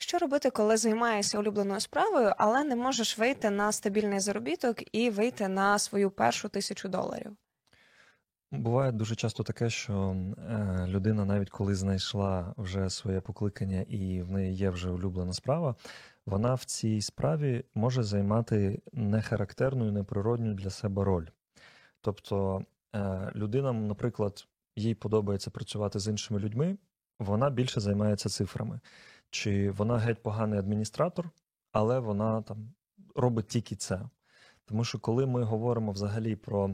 Що робити, коли займаєшся улюбленою справою, але не можеш вийти на стабільний заробіток і вийти на свою першу $1000? Буває дуже часто таке, що людина, навіть коли знайшла вже своє покликання і в неї є вже улюблена справа, вона в цій справі може займати нехарактерну і неприродню для себе роль. Тобто людина, наприклад, їй подобається працювати з іншими людьми, вона більше займається цифрами. Чи вона геть поганий адміністратор, але вона там робить тільки це. Тому що коли ми говоримо взагалі про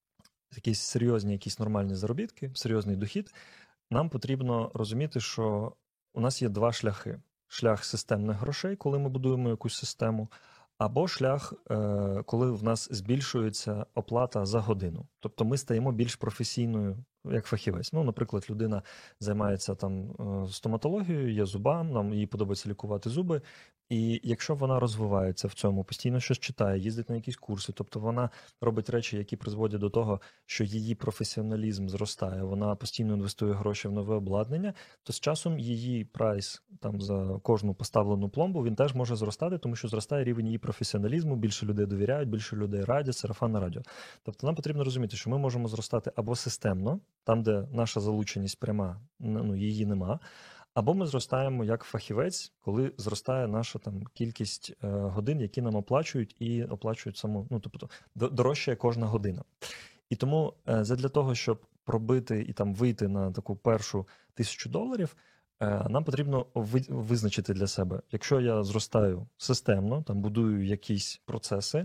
якісь серйозні, якісь нормальні заробітки, серйозний дохід, нам потрібно розуміти, що у нас є два шляхи. Шлях системних грошей, коли ми будуємо якусь систему, або шлях, коли в нас збільшується оплата за годину. Тобто ми стаємо більш професійною як фахівець. Ну, наприклад, людина займається там стоматологією, є зубам, нам їй подобається лікувати зуби. І якщо вона розвивається в цьому, постійно щось читає, їздить на якісь курси, тобто вона робить речі, які призводять до того, що її професіоналізм зростає, вона постійно інвестує гроші в нове обладнання, то з часом її прайс там за кожну поставлену пломбу, він теж може зростати, тому що зростає рівень її професіоналізму, більше людей довіряють, більше людей радять, сарафан на радіо. Тобто нам потрібно розуміти, що ми можемо зростати або системно, там, де наша залученість пряма, ну, її нема, або ми зростаємо як фахівець, коли зростає наша там кількість годин, які нам оплачують, і оплачують саму, ну, тобто дорожчає кожна година. І тому задля того, щоб пробити і там вийти на таку першу $1000, нам потрібно визначити для себе, якщо я зростаю системно, там будую якісь процеси,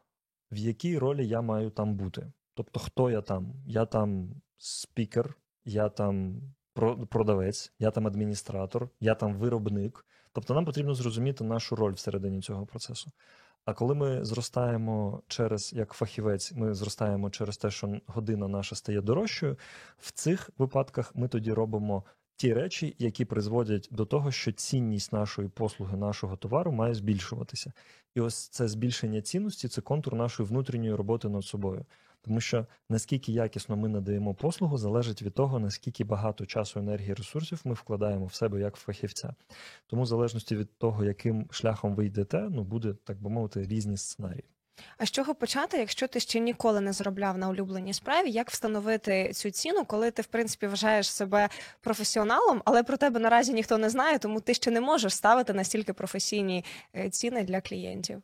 в якій ролі я маю там бути. Тобто, хто я там? Я там спікер, я там продавець, я там адміністратор, я там виробник. Тобто нам потрібно зрозуміти нашу роль всередині цього процесу. А коли ми зростаємо як фахівець, ми зростаємо через те, що година наша стає дорожчою, в цих випадках ми тоді робимо ті речі, які призводять до того, що цінність нашої послуги, нашого товару має збільшуватися. І ось це збільшення цінності – це контур нашої внутрішньої роботи над собою. Тому що наскільки якісно ми надаємо послугу, залежить від того, наскільки багато часу, енергії, ресурсів ми вкладаємо в себе як фахівця. Тому в залежності від того, яким шляхом ви йдете, буде, так би мовити, різні сценарії. А з чого почати, якщо ти ще ніколи не заробляв на улюбленій справі? Як встановити цю ціну, коли ти, в принципі, вважаєш себе професіоналом, але про тебе наразі ніхто не знає, тому ти ще не можеш ставити настільки професійні ціни для клієнтів?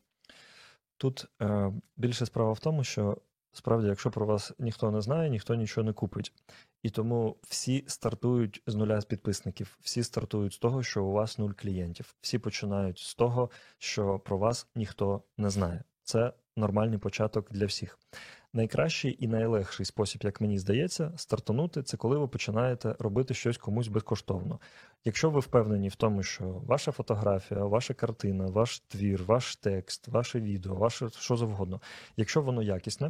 Тут більше справа в тому, що справді, якщо про вас ніхто не знає, ніхто нічого не купить. І тому всі стартують з нуля з підписників, всі стартують з того, що у вас 0 клієнтів. Всі починають з того, що про вас ніхто не знає. Це нормальний початок для всіх. Найкращий і найлегший спосіб, як мені здається, стартанути – це коли ви починаєте робити щось комусь безкоштовно. Якщо ви впевнені в тому, що ваша фотографія, ваша картина, ваш твір, ваш текст, ваше відео, ваше що завгодно, якщо воно якісне,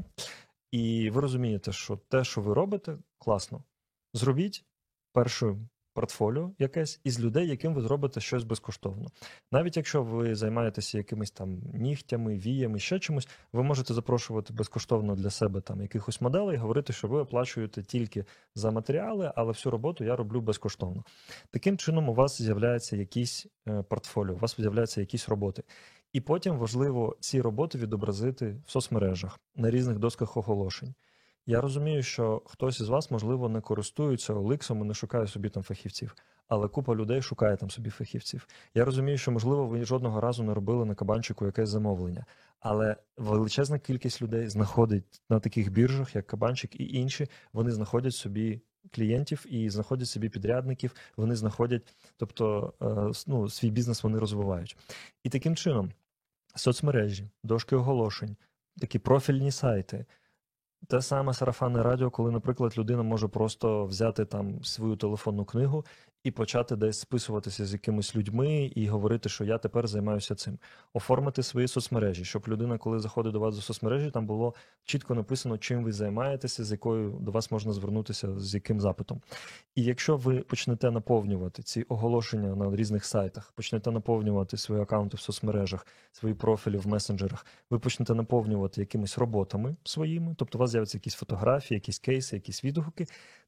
і ви розумієте, що те, що ви робите, класно, зробіть першу портфоліо якесь із людей, яким ви зробите щось безкоштовно. Навіть якщо ви займаєтеся якимись там нігтями, віями, ще чимось, ви можете запрошувати безкоштовно для себе там якихось моделей і говорити, що ви оплачуєте тільки за матеріали, але всю роботу я роблю безкоштовно. Таким чином у вас з'являється якісь портфоліо, у вас з'являються якісь роботи. І потім важливо ці роботи відобразити в соцмережах, на різних досках оголошень. Я розумію, що хтось із вас, можливо, не користується OLX і не шукає собі там фахівців, але купа людей шукає там собі фахівців. Я розумію, що, можливо, ви жодного разу не робили на Кабанчику якесь замовлення, але величезна кількість людей знаходить на таких біржах, як Кабанчик і інші, вони знаходять собі клієнтів і знаходять собі підрядників, вони знаходять, тобто, свій бізнес вони розвивають. І таким чином соцмережі, дошки оголошень, такі профільні сайти, те саме сарафанне радіо, коли, наприклад, людина може просто взяти там свою телефонну книгу і почати десь списуватися з якимись людьми і говорити, що я тепер займаюся цим. Оформити свої соцмережі, щоб людина, коли заходить до вас до соцмережі, там було чітко написано, чим ви займаєтеся, з якою до вас можна звернутися, з яким запитом. І якщо ви почнете наповнювати ці оголошення на різних сайтах, почнете наповнювати свої акаунти в соцмережах, свої профілі в месенджерах, ви почнете наповнювати якимись роботами своїми, тобто у вас з'являться якісь фотографії, якісь кейси, якісь відгуки,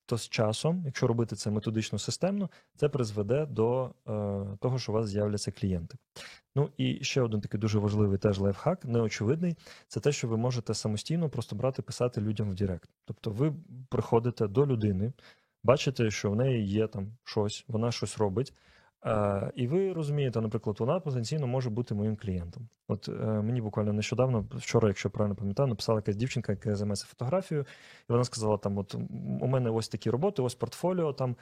то з часом, якщо робити це методично системно, це призведе до того, що у вас з'являться клієнти. Ну і ще один такий дуже важливий теж лайфхак, неочевидний, це те, що ви можете самостійно просто брати, писати людям в Директ. Тобто ви приходите до людини, бачите, що в неї є там щось, вона щось робить, і ви розумієте, наприклад, вона потенційно може бути моїм клієнтом. От мені буквально нещодавно, вчора, якщо правильно пам'ятаю, написала якась дівчинка, яка займається фотографією, і вона сказала, там, от у мене ось такі роботи, ось портфоліо, там,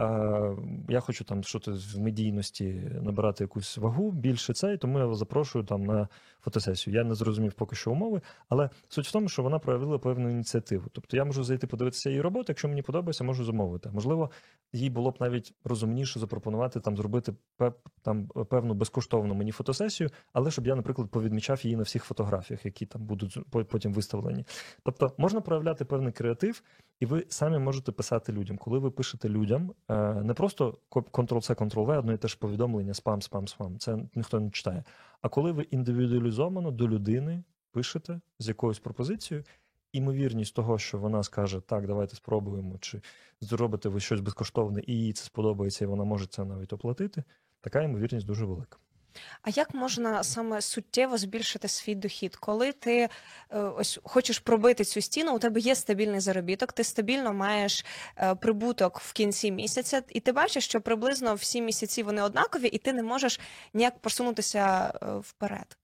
я хочу там щось в медійності набирати якусь вагу, більше і тому я вас запрошую там на фотосесію. Я не зрозумів поки що умови, але суть в тому, що вона проявила певну ініціативу. Тобто я можу зайти подивитися її роботу, якщо мені подобається, можу замовити. Можливо, їй було б навіть розумніше запропонувати там зробити там певну безкоштовну мені фотосесію, але щоб я, наприклад, повідмічав її на всіх фотографіях, які там будуть потім виставлені. Тобто можна проявляти певний креатив, і ви самі можете писати людям. Коли ви пишете людям, не просто Ctrl-C, Ctrl-V, одно і те ж повідомлення, спам, це ніхто не читає. А коли ви індивідуалізовано до людини пишете з якоюсь пропозицією, імовірність того, що вона скаже, так, давайте спробуємо, чи зробите ви щось безкоштовне, і їй це сподобається, і вона може це навіть оплатити, така ймовірність дуже велика. А як можна саме суттєво збільшити свій дохід? Коли ти ось хочеш пробити цю стіну, у тебе є стабільний заробіток, ти стабільно маєш прибуток в кінці місяця, і ти бачиш, що приблизно всі місяці вони однакові, і ти не можеш ніяк просунутися вперед.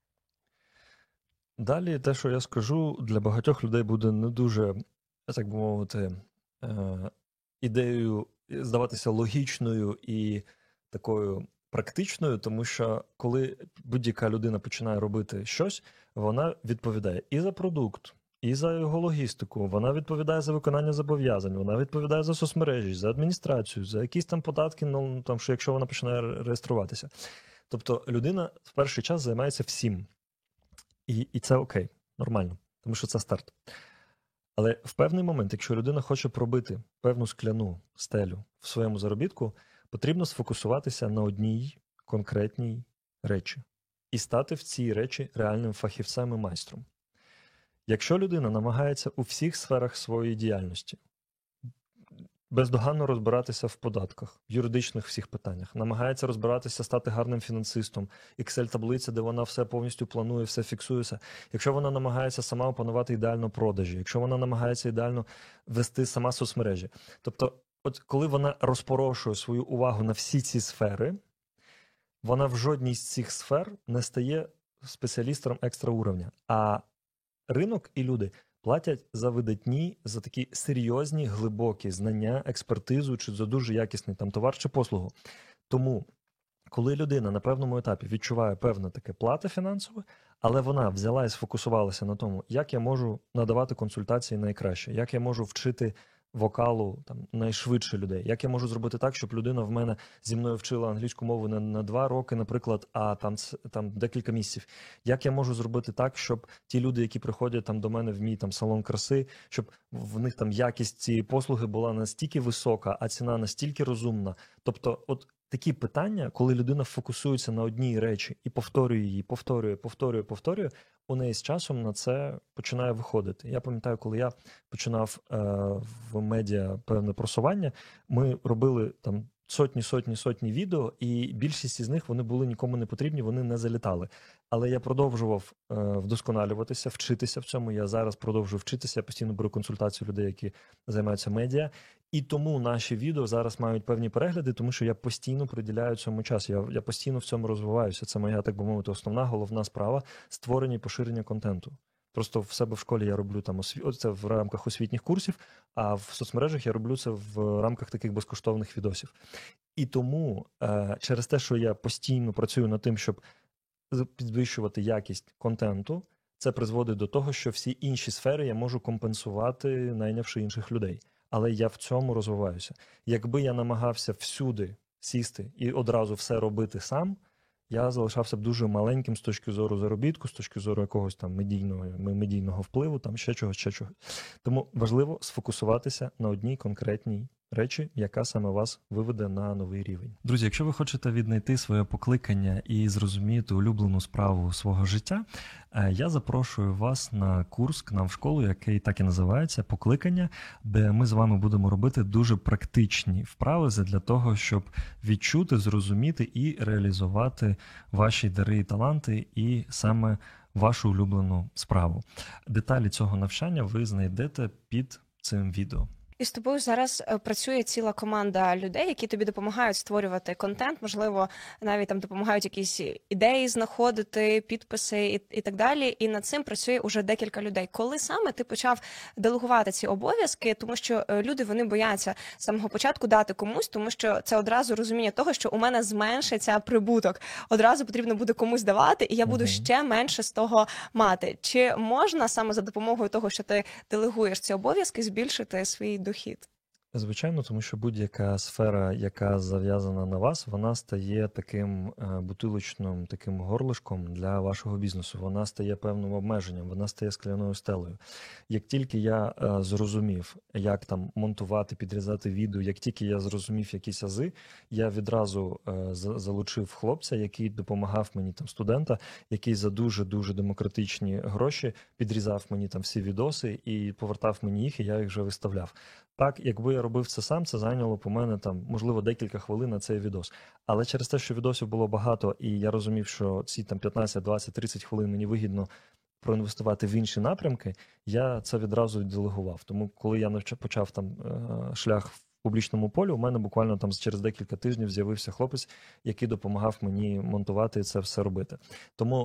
Далі те, що я скажу, для багатьох людей буде не дуже, так би мовити, ідеєю здаватися логічною і такою практичною, тому що коли будь-яка людина починає робити щось, вона відповідає і за продукт, і за його логістику, вона відповідає за виконання зобов'язань, вона відповідає за соцмережі, за адміністрацію, за якісь там податки, ну, там, що якщо вона починає реєструватися. Тобто людина в перший час займається всім. І це окей, нормально, тому що це старт. Але в певний момент, якщо людина хоче пробити певну скляну стелю в своєму заробітку, потрібно сфокусуватися на одній конкретній речі і стати в цій речі реальним фахівцем і майстром. Якщо людина намагається у всіх сферах своєї діяльності бездоганно розбиратися в податках, в юридичних всіх питаннях, намагається розбиратися, стати гарним фінансистом, Excel-таблиця, де вона все повністю планує, все фіксується. Якщо вона намагається сама опанувати ідеально продажі, якщо вона намагається ідеально вести сама соцмережі. Тобто, от коли вона розпорошує свою увагу на всі ці сфери, вона в жодній з цих сфер не стає спеціалістом екстра уровня. А ринок і люди платять за видатні, за такі серйозні, глибокі знання, експертизу, чи за дуже якісний там товар чи послугу. Тому, коли людина на певному етапі відчуває певне таке плата фінансове, але вона взяла і сфокусувалася на тому, як я можу надавати консультації найкраще, як я можу вчити вокалу там найшвидше людей, як я можу зробити так, щоб людина в мене зі мною вчила англійську мову не на 2 роки, наприклад, а там декілька місяців. Як я можу зробити так, щоб ті люди, які приходять там до мене в мій там салон краси, щоб в них там якість цієї послуги була настільки висока, а ціна настільки розумна. Тобто, от такі питання, коли людина фокусується на одній речі і повторює її, повторює, у неї з часом на це починає виходити. Я пам'ятаю, коли я починав в медіа певне просування, ми робили там сотні відео, і більшість із них вони були нікому не потрібні, вони не залітали. Але я продовжував вдосконалюватися, вчитися в цьому. Я зараз продовжую вчитися, я постійно беру консультацію людей, які займаються медіа. І тому наші відео зараз мають певні перегляди, тому що я постійно приділяю цьому час. Я постійно в цьому розвиваюся. Це моя, так би мовити, основна, головна справа – створення і поширення контенту. Просто в себе в школі я роблю там це в рамках освітніх курсів, а в соцмережах я роблю це в рамках таких безкоштовних відосів. І тому через те, що я постійно працюю над тим, щоб підвищувати якість контенту, це призводить до того, що всі інші сфери я можу компенсувати, найнявши інших людей. Але я в цьому розвиваюся. Якби я намагався всюди сісти і одразу все робити сам, я залишався б дуже маленьким з точки зору заробітку, з точки зору якогось там медійного впливу, там ще чогось. Тому важливо сфокусуватися на одній конкретній речі, яка саме вас виведе на новий рівень. Друзі, якщо ви хочете віднайти своє покликання і зрозуміти улюблену справу свого життя, я запрошую вас на курс к нам в школу, який так і називається «Покликання», де ми з вами будемо робити дуже практичні вправи для того, щоб відчути, зрозуміти і реалізувати ваші дари і таланти, і саме вашу улюблену справу. Деталі цього навчання ви знайдете під цим відео. І з тобою зараз працює ціла команда людей, які тобі допомагають створювати контент, можливо, навіть там допомагають якісь ідеї знаходити, підписи і так далі. І над цим працює уже декілька людей. Коли саме ти почав делегувати ці обов'язки, тому що люди, вони бояться з самого початку дати комусь, тому що це одразу розуміння того, що у мене зменшиться прибуток. Одразу потрібно буде комусь давати, і я буду ще менше з того мати. Чи можна саме за допомогою того, що ти делегуєш ці обов'язки, збільшити свій дохід? Звичайно, тому що будь-яка сфера, яка зав'язана на вас, вона стає таким бутилочним, таким горлишком для вашого бізнесу. Вона стає певним обмеженням, вона стає скляною стелею. Як тільки я зрозумів, як там монтувати, підрізати відео, як тільки я зрозумів якісь ази, я відразу залучив хлопця, який допомагав мені, там, студента, який за дуже-дуже демократичні гроші підрізав мені там всі відоси і повертав мені їх, і я їх вже виставляв. Так, якби я робив це сам, це зайняло по мене там, можливо, декілька хвилин на цей відос. Але через те, що відосів було багато, і я розумів, що ці там 15, 20, 30 хвилин мені вигідно проінвестувати в інші напрямки, я це відразу делегував. Тому коли я почав там шлях в публічному полі, у мене буквально там через декілька тижнів з'явився хлопець, який допомагав мені монтувати і це все робити. Тому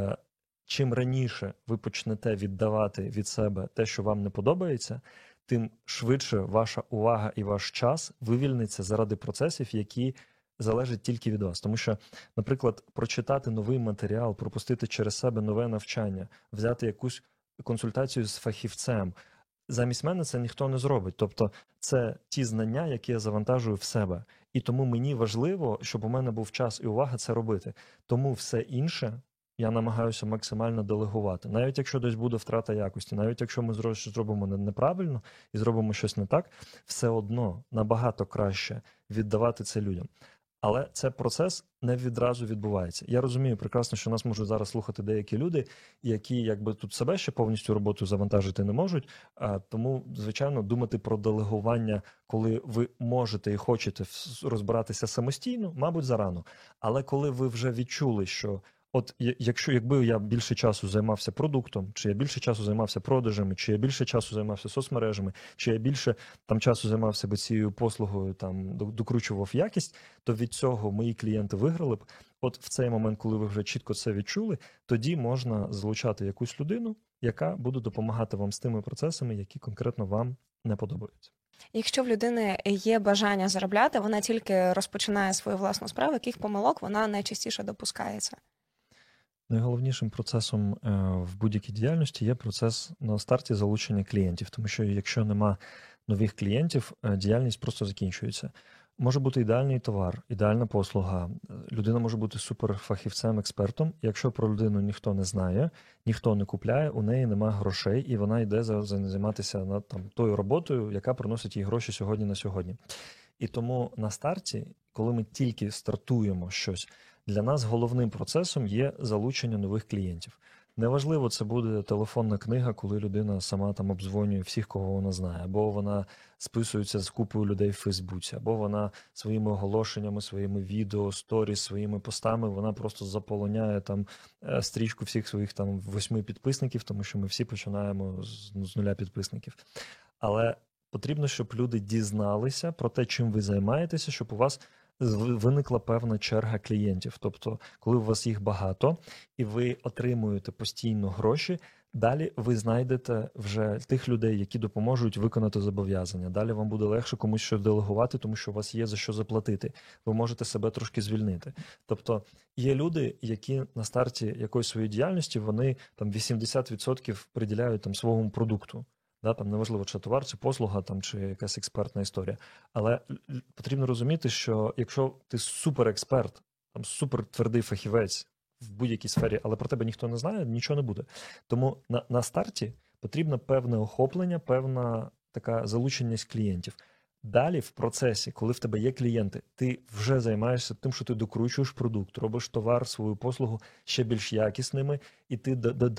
чим раніше ви почнете віддавати від себе те, що вам не подобається, тим швидше ваша увага і ваш час вивільниться заради процесів, які залежать тільки від вас. Тому що, наприклад, прочитати новий матеріал, пропустити через себе нове навчання, взяти якусь консультацію з фахівцем, замість мене це ніхто не зробить. Тобто це ті знання, які я завантажую в себе. І тому мені важливо, щоб у мене був час і увага це робити. Тому все інше я намагаюся максимально делегувати. Навіть якщо десь буде втрата якості, навіть якщо ми зробимо неправильно і зробимо щось не так, все одно набагато краще віддавати це людям. Але це процес не відразу відбувається. Я розумію прекрасно, що нас можуть зараз слухати деякі люди, які якби тут себе ще повністю роботу завантажити не можуть, тому, звичайно, думати про делегування, коли ви можете і хочете розбиратися самостійно, мабуть, зарано. Але коли ви вже відчули, що от якби я більше часу займався продуктом, чи я більше часу займався продажами, чи я більше часу займався соцмережами, чи я більше там часу займався би цією послугою, там докручував якість, то від цього мої клієнти виграли б. От в цей момент, коли ви вже чітко це відчули, тоді можна залучати якусь людину, яка буде допомагати вам з тими процесами, які конкретно вам не подобаються. Якщо в людини є бажання заробляти, вона тільки розпочинає свою власну справу, яких помилок вона найчастіше допускається? Найголовнішим процесом в будь-якій діяльності є процес на старті залучення клієнтів, тому що якщо нема нових клієнтів, діяльність просто закінчується. Може бути ідеальний товар, ідеальна послуга, людина може бути суперфахівцем, експертом. Якщо про людину ніхто не знає, ніхто не купляє, у неї немає грошей, і вона йде займатися тою роботою, яка приносить їй гроші сьогодні на сьогодні. І тому на старті, коли ми тільки стартуємо щось, для нас головним процесом є залучення нових клієнтів. Неважливо, це буде телефонна книга, коли людина сама там обдзвонює всіх, кого вона знає, або вона списується з купою людей в Фейсбуці, або вона своїми оголошеннями, своїми відео, сторіс, своїми постами, вона просто заполоняє там стрічку всіх своїх там 8 підписників, тому що ми всі починаємо з 0 підписників. Але потрібно, щоб люди дізналися про те, чим ви займаєтеся, щоб у вас виникла певна черга клієнтів. Тобто, коли у вас їх багато, і ви отримуєте постійно гроші, далі ви знайдете вже тих людей, які допоможуть виконати зобов'язання. Далі вам буде легше комусь щось делегувати, тому що у вас є за що заплатити. Ви можете себе трошки звільнити. Тобто, є люди, які на старті якоїсь своєї діяльності, вони там 80% приділяють там своєму продукту. Да, там неважливо, чи товар, чи послуга, там, чи якась експертна історія. Але потрібно розуміти, що якщо ти суперексперт, там супертвердий фахівець в будь-якій сфері, але про тебе ніхто не знає, нічого не буде. Тому на старті потрібно певне охоплення, певна така залученість клієнтів. Далі в процесі, коли в тебе є клієнти, ти вже займаєшся тим, що ти докручуєш продукт, робиш товар, свою послугу ще більш якісними, і ти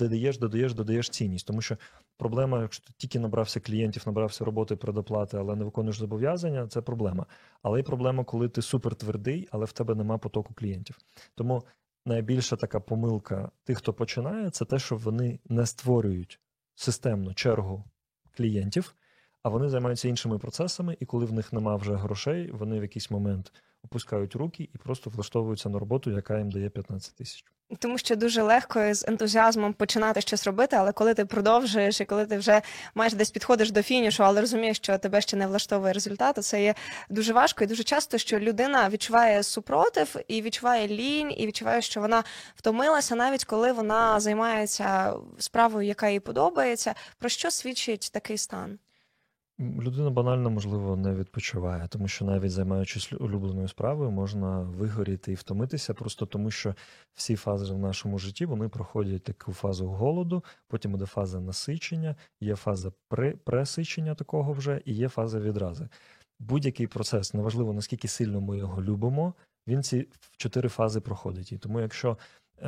додаєш цінність. Тому що проблема, якщо ти тільки набрався клієнтів, набрався роботи, предоплати, але не виконуєш зобов'язання, це проблема. Але є проблема, коли ти супертвердий, але в тебе нема потоку клієнтів. Тому найбільша така помилка тих, хто починає, це те, що вони не створюють системну чергу клієнтів, а вони займаються іншими процесами, і коли в них нема вже грошей, вони в якийсь момент опускають руки і просто влаштовуються на роботу, яка їм дає 15 тисяч. Тому що дуже легко з ентузіазмом починати щось робити, але коли ти продовжуєш і коли ти вже майже десь підходиш до фінішу, але розумієш, що тебе ще не влаштовує результат, це є дуже важко. І дуже часто, що людина відчуває супротив і відчуває лінь, і відчуває, що вона втомилася, навіть коли вона займається справою, яка їй подобається. Про що свідчить такий стан? Людина банально, можливо, не відпочиває, тому що навіть займаючись улюбленою справою, можна вигоріти і втомитися, просто тому що всі фази в нашому житті, вони проходять таку фазу голоду, потім буде фаза насичення, є фаза пресичення такого вже, і є фаза відрази. Будь-який процес, неважливо, наскільки сильно ми його любимо, він ці 4 фази проходить. І тому якщо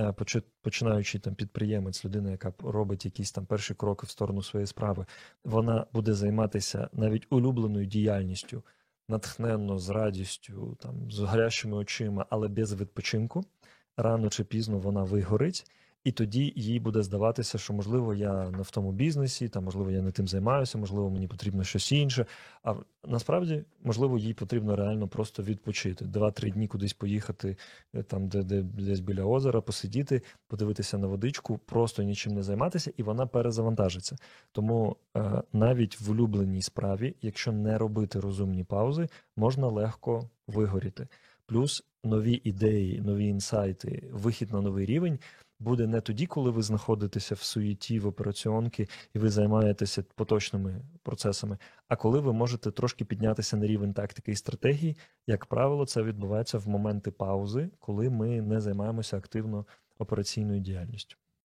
починаючи там підприємець, людина, яка робить якісь там перші кроки в сторону своєї справи, вона буде займатися навіть улюбленою діяльністю, натхненно, з радістю, там, з гарячими очима, але без відпочинку, рано чи пізно вона вигорить, і тоді їй буде здаватися, що, можливо, я не в тому бізнесі, там, можливо, я не тим займаюся, можливо, мені потрібно щось інше. А насправді, можливо, їй потрібно реально просто відпочити. 2-3 дні кудись поїхати, там, десь біля озера, посидіти, подивитися на водичку, просто нічим не займатися, і вона перезавантажиться. Тому навіть в улюбленій справі, якщо не робити розумні паузи, можна легко вигоріти. Плюс нові ідеї, нові інсайти, вихід на новий рівень буде не тоді, коли ви знаходитеся в суєті, в операціонки, і ви займаєтеся поточними процесами, а коли ви можете трошки піднятися на рівень тактики і стратегії. Як правило, це відбувається в моменти паузи, коли ми не займаємося активно операційною діяльністю.